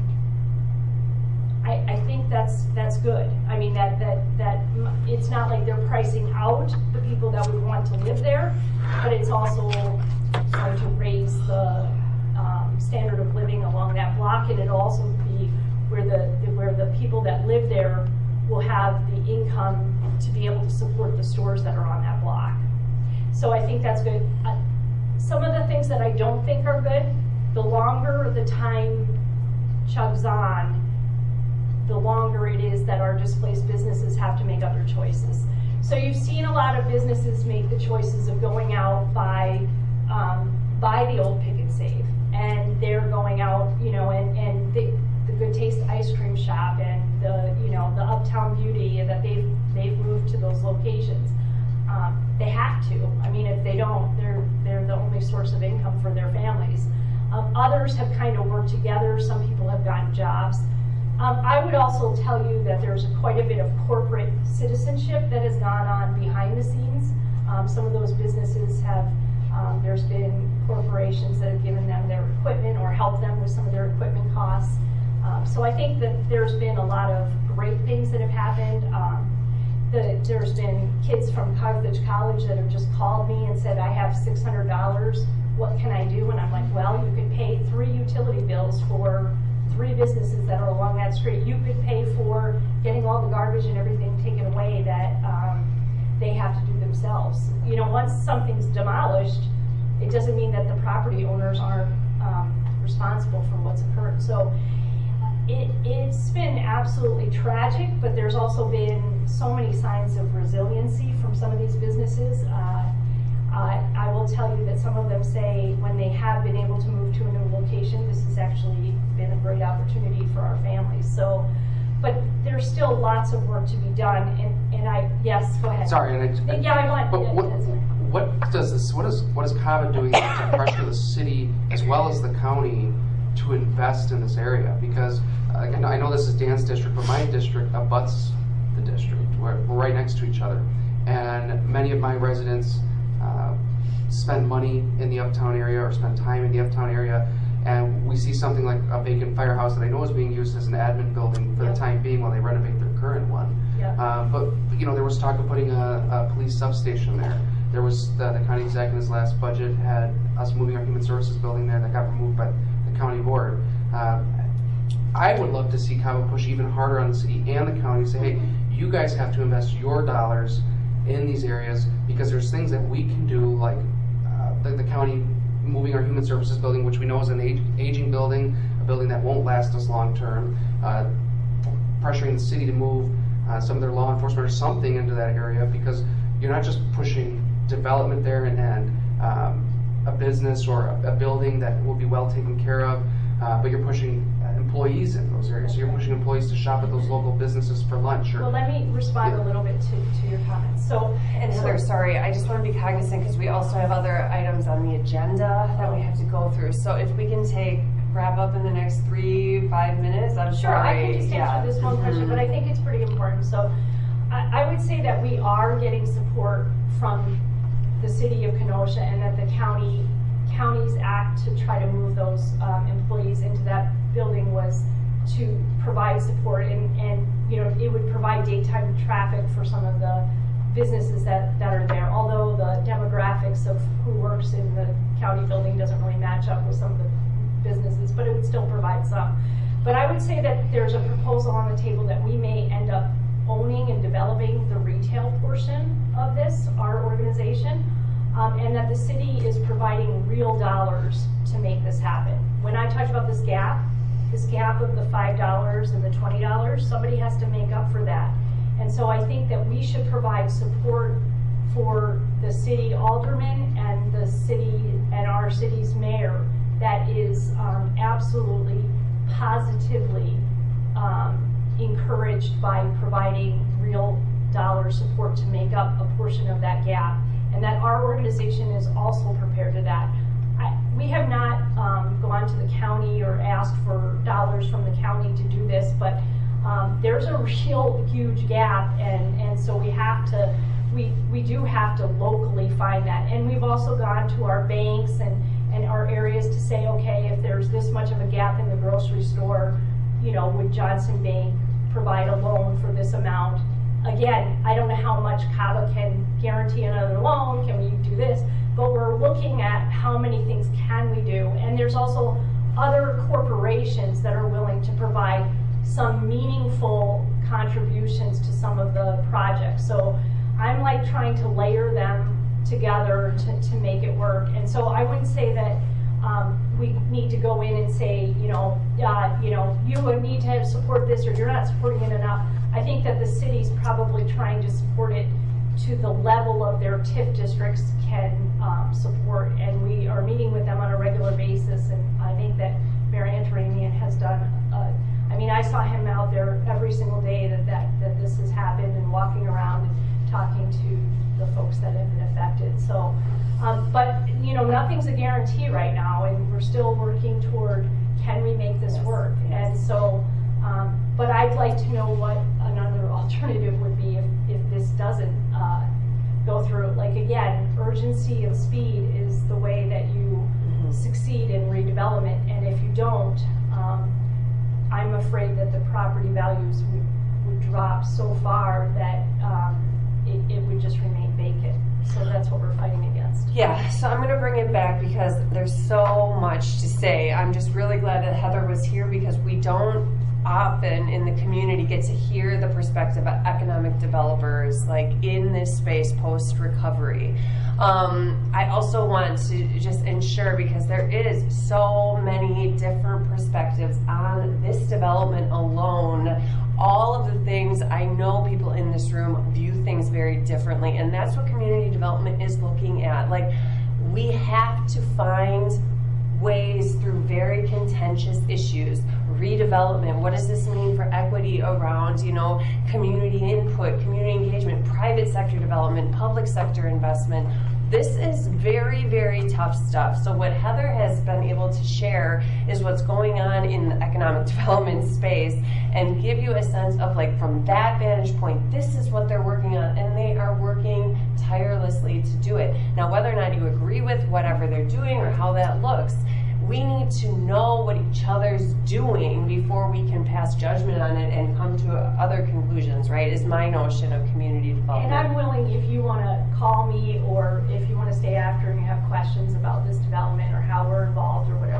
I think that's good. I mean, that it's not like they're pricing out the people that would want to live there, but it's also going to raise the standard of living along that block, and it'll also be where the people that live there will have the income to be able to support the stores that are on that block. So I think that's good. Some of the things that I don't think are good, the longer the time chugs on, the longer it is that our displaced businesses have to make other choices. So you've seen a lot of businesses make the choices of going out by the old Pick and Save, and they're going out, and the Good Taste ice cream shop and the Uptown Beauty, and that they've moved to those locations. They have to. I mean, if they don't, they're the only source of income for their families. Others have kind of worked together. Some people have gotten jobs. I would also tell you that there's quite a bit of corporate citizenship that has gone on behind the scenes. Some of those businesses have, there's been corporations that have given them their equipment or helped them with some of their equipment costs. So I think that there's been a lot of great things that have happened. There's been kids from Carthage College that have just called me and said, I have $600, what can I do? And I'm like, well, you could pay 3 utility bills for 3 businesses that are along that street. You could pay for getting all the garbage and everything taken away that they have to do themselves. You know, once something's demolished, it doesn't mean that the property owners aren't responsible for what's occurred. So it's been absolutely tragic, but there's also been so many signs of resiliency from some of these businesses. I will tell you that some of them say when they have been able to move to a new location, this has actually been a great opportunity for our families. So, but there's still lots of work to be done. And yes, go ahead. Sorry, I want. But what is CAVA doing to pressure the city as well as the county to invest in this area? Because again, I know this is Dan's district, but my district abuts the district. We're right next to each other, and many of my residents spend money in the uptown area or spend time in the uptown area, and we see something like a vacant firehouse that I know is being used as an admin building for the time being while they renovate their current one. But you know, there was talk of putting a police substation there. There was the county exec in his last budget had us moving our human services building there that got removed by the county board. I would love to see CAVA push even harder on the city and the county, say, hey, you guys have to invest your dollars in these areas because there's things that we can do, like the county moving our human services building, which we know is an aging building, a building that won't last us long term, pressuring the city to move some of their law enforcement or something into that area, because you're not just pushing development there and a business or a building that will be well taken care of, but you're pushing employees in those areas. So you're pushing employees to shop at those local businesses for lunch. Or, well, let me respond a little bit to your comments. And Heather, sorry, I just want to be cognizant because we also have other items on the agenda that we have to go through. So if we can wrap up in the next 3-5 minutes, I'm sure. I can just answer this one question, but I think it's pretty important. So I would say that we are getting support from the city of Kenosha, and that the county's act to try to move those employees into that building was to provide support, and you know, it would provide daytime traffic for some of the businesses that are there, although the demographics of who works in the county building doesn't really match up with some of the businesses, but it would still provide some. But I would say that there's a proposal on the table that we may end up owning and developing the retail portion of this, our organization, and that the city is providing real dollars to make this happen. When I talked about this gap of the $5 and the $20, somebody has to make up for that. And so I think that we should provide support for the city alderman and the city and our city's mayor that is absolutely, positively encouraged by providing real dollar support to make up a portion of that gap, and that our organization is also prepared to that. We have not gone to the county or asked for dollars from the county to do this, but there's a real huge gap, and so we do have to locally find that. And we've also gone to our banks and our areas to say, okay, if there's this much of a gap in the grocery store, you know, would Johnson Bank provide a loan for this amount? Again, I don't know how much CAVA can guarantee another loan, can we do this? But we're looking at how many things can we do. And there's also other corporations that are willing to provide some meaningful contributions to some of the projects. So I'm like trying to layer them together to make it work. And so I wouldn't say that we need to go in and say, you would need to support this or you're not supporting it enough. I think that the city's probably trying to support it to the level of their TIF districts can support, and we are meeting with them on a regular basis, and I think that Mayor Antaramian has done, I saw him out there every single day that this has happened, and walking around and talking to the folks that have been affected. So, but nothing's a guarantee right now, and we're still working toward, can we make this work? And so, but I'd like to know what another alternative would be if this doesn't go through. Like, again, urgency and speed is the way that you succeed in redevelopment, and if you don't, I'm afraid that the property values would drop so far that it would just remain vacant. so that's what we're fighting against. Yeah, so I'm going to bring it back because there's so much to say. I'm just really glad that Heather was here because we don't often in the community get to hear the perspective of economic developers like in this space post-recovery. I also want to just ensure, because there is so many different perspectives on this development alone, all of the things, I know people in this room view things very differently, and that's what community development is looking at. Like, we have to find ways through very contentious issues. Redevelopment, what does this mean for equity around, community input, community engagement, private sector development, public sector investment? This is very, very tough stuff. So what Heather has been able to share is what's going on in the economic development space and give you a sense of, like, from that vantage point, this is what they're working on, and they are working tirelessly to do it. Now, whether or not you agree with whatever they're doing or how that looks, we need to know what each other's doing before we can pass judgment on it and come to other conclusions, right, is my notion of community development. And I'm willing, if you want to call me or if you want to stay after and you have questions about this development or how we're involved or whatever,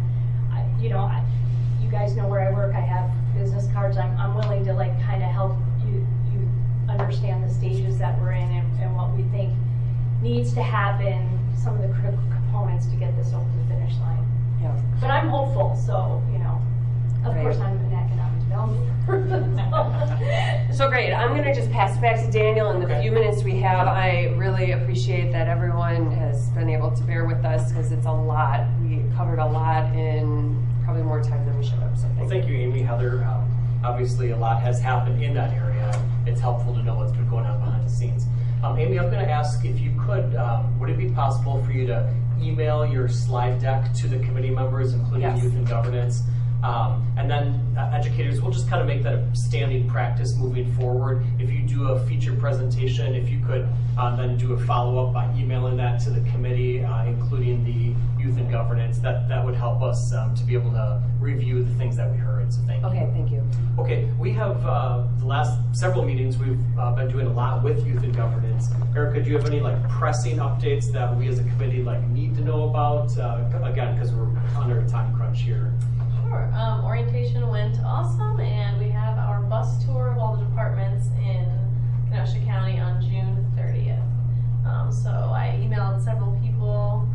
you guys know where I work, I have business cards, I'm willing to kind of help you understand the stages that we're in and what we think needs to happen, some of the critical components to get this over the finish line. Yeah. But I'm hopeful, so, of Right. course I'm an economic development person. So great. I'm going to just pass it back to Daniel in the few minutes we have. I really appreciate that everyone has been able to bear with us because it's a lot. We covered a lot in probably more time than we should have. So Well, thank you, Amy. Heather, obviously a lot has happened in that area. It's helpful to know what's been going on behind the scenes. Amy, I'm going to ask if you could, would it be possible for you to email your slide deck to the committee members, including Yes. youth and governance? And then educators, we'll just kind of make that a standing practice moving forward. If you do a feature presentation, if you could then do a follow-up by emailing that to the committee, including the youth and governance, that would help us to be able to review the things that we heard. So thank you. Okay, thank you. Okay, we have the last several meetings, we've been doing a lot with youth and governance. Erica, do you have any pressing updates that we as a committee need to know about? Again, because we're under a time crunch here. Sure. Orientation went awesome, and we have our bus tour of all the departments in Kenosha County on June 30th. So I emailed several people.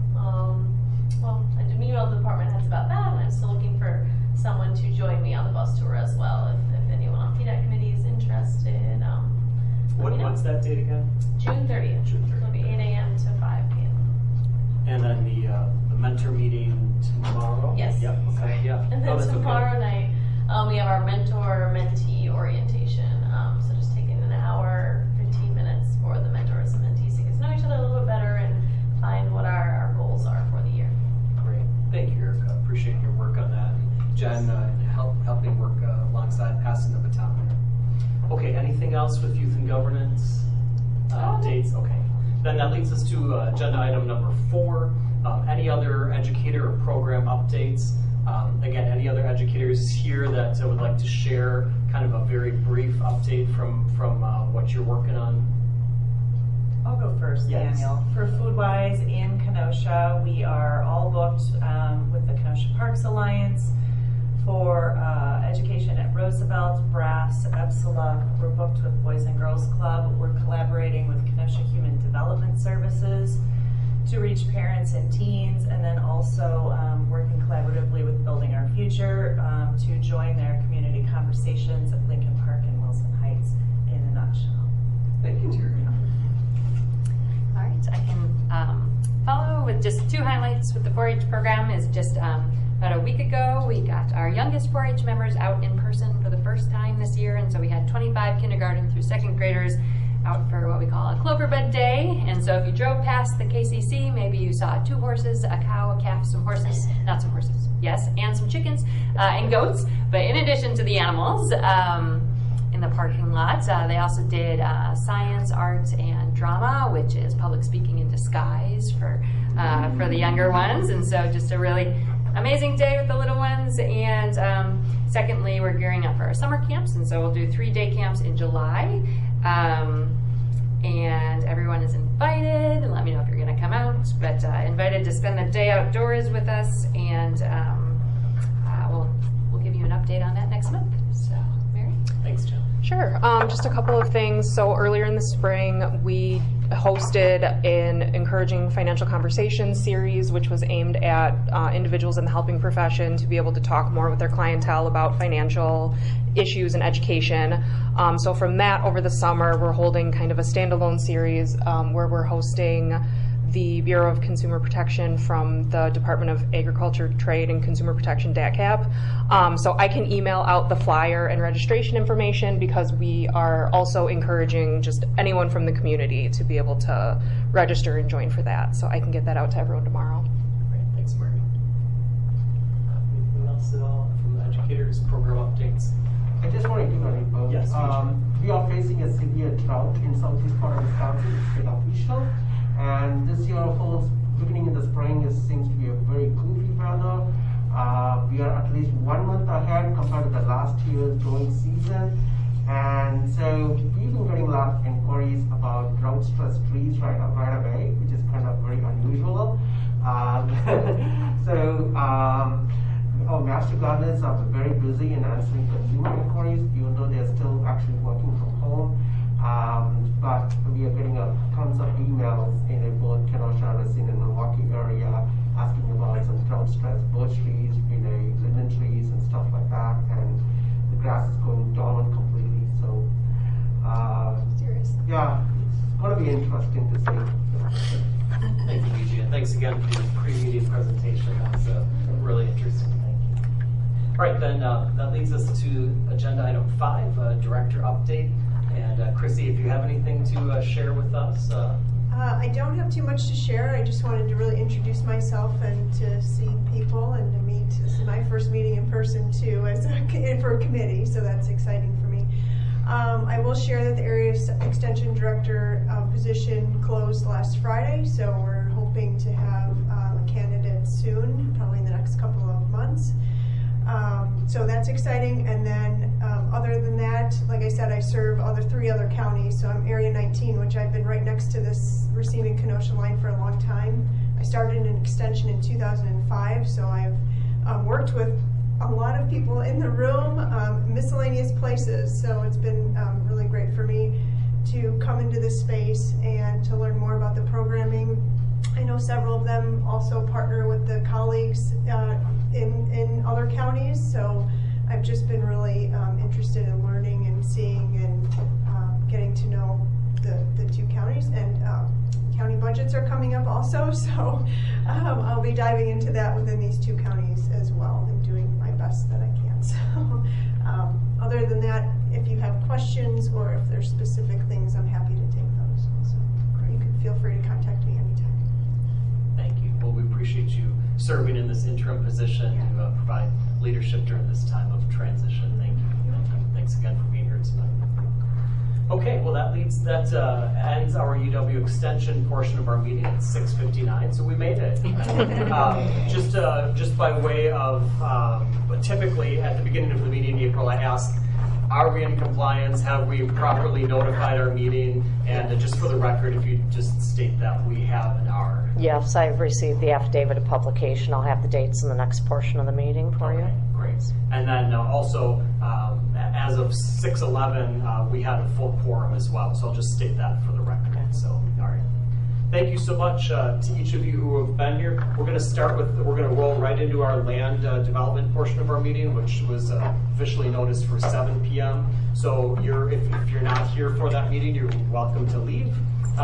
I emailed the department heads about that, and I'm still looking for someone to join me on the bus tour as well. If anyone on PDAC committee is interested, What's that date again? June 30th. June 30th. It'll be 8 a.m. to 5 p.m. And then the mentor meeting tomorrow? Yes. Yep, okay, yeah. And then that's okay. tomorrow night, we have our mentor-mentee orientation. So just taking an hour, 15 minutes for the mentors and mentees to get to know each other a little bit better and find what our goals are for the year. Great. Thank you, Erica. Appreciate your work on that. Jen, helping work alongside passing the baton there. Okay, anything else with youth and governance? Dates? Okay. Then that leads us to agenda item number 4. Any other educator or program updates? Again, any other educators here that would like to share kind of a very brief update from what you're working on? I'll go first, Yes. Daniel. For FoodWise in Kenosha, we are all booked with the Kenosha Parks Alliance for education at Roosevelt, Brass, Epsala. We're booked with Boys and Girls Club. We're collaborating with Kenosha Human Development Services to reach parents and teens, and then also working collaboratively with Building Our Future to join their community conversations at Lincoln Park and Wilson Heights in a nutshell. Thank you, Terry. All right, I can follow with just 2 highlights with the 4-H program. Is just about a week ago, we got our youngest 4-H members out in person for the first time this year, and so we had 25 kindergarten through 2nd graders out for what we call a clover bed day. And so if you drove past the KCC, maybe you saw 2 horses, a cow, a calf, some horses, not some horses, yes, and some chickens and goats. But in addition to the animals in the parking lot, they also did science, art, and drama, which is public speaking in disguise for the younger ones. And so just a really amazing day with the little ones. And secondly, we're gearing up for our summer camps, and so we'll do 3-day camps in July. and everyone is invited. And let me know if you're going to come out. But invited to spend the day outdoors with us, and we'll give you an update on that next month. So, Mary? Thanks, Jill. Sure. Just a couple of things. So earlier in the spring, we hosted an Encouraging Financial Conversations series, which was aimed at individuals in the helping profession to be able to talk more with their clientele about financial issues and education. So from that, over the summer, we're holding kind of a standalone series where we're hosting the Bureau of Consumer Protection from the Department of Agriculture, Trade, and Consumer Protection, DATCP. So I can email out the flyer and registration information, because we are also encouraging just anyone from the community to be able to register and join for that. So I can get that out to everyone tomorrow. Great, thanks, Mary. Anything else at all from the educators, program updates? I just want to give a report. Yes, we are facing a severe drought in southeast part of Wisconsin. It's been official. And this year, beginning in the spring, it seems to be a very goofy weather. We are at least 1 month ahead compared to the last year's growing season. And so we've been getting a lot of inquiries about drought-stressed trees right away, which is kind of very unusual. Our master gardeners are very busy in answering consumer inquiries, even though they're still actually working from home. But we are getting tons of emails in both Kenosha, Racine, and Milwaukee area asking about some drought-stressed birch trees, linden trees, and stuff like that. And the grass is going dormant completely. So, yeah, it's going to be interesting to see. Thank you, BJ. And thanks again for your pre-meeting presentation. That was really interesting. Thank you. All right, then that leads us to agenda item 5, director update. And Chrissy, if you have anything to share with us. I don't have too much to share. I just wanted to really introduce myself and to see people and to meet. This is my first meeting in person too, for a committee, so that's exciting for me. I will share that the area extension director position closed last Friday, so we're hoping to have a candidate soon, probably in the next couple of months. So that's exciting. And then other than that, like I said, I serve 3 other counties. So I'm Area 19, which I've been right next to this Racine and Kenosha line for a long time. I started an extension in 2005, so I've worked with a lot of people in the room, miscellaneous places. So it's been really great for me to come into this space and to learn more about the programming. I know several of them also partner with the colleagues in other counties, so I've just been really interested in learning and seeing and getting to know the 2 counties. And county budgets are coming up also, so I'll be diving into that within these 2 counties as well and doing my best that I can. So other than that, if you have questions or if there's specific things, I'm happy to take those. So you can feel free to contact me anytime. Thank you. Well, we appreciate you serving in this interim position to provide leadership during this time of transition. Thank you. Thanks again for being here tonight. Okay, well that ends our UW extension portion of our meeting at 6:59. So we made it. Just by way of typically at the beginning of the meeting in April, I ask, are we in compliance? Have we properly notified our meeting? And just for the record, if you just state that we have an hour. Yes, I've received the affidavit of publication. I'll have the dates in the next portion of the meeting for you. Great. And then also, as of 6:11, we had a full quorum as well. So I'll just state that for the record. Okay. So, all right. Thank you so much to each of you who have been here. We're going to roll right into our land development portion of our meeting, which was officially noticed for 7 p.m. So if you're not here for that meeting, you're welcome to leave.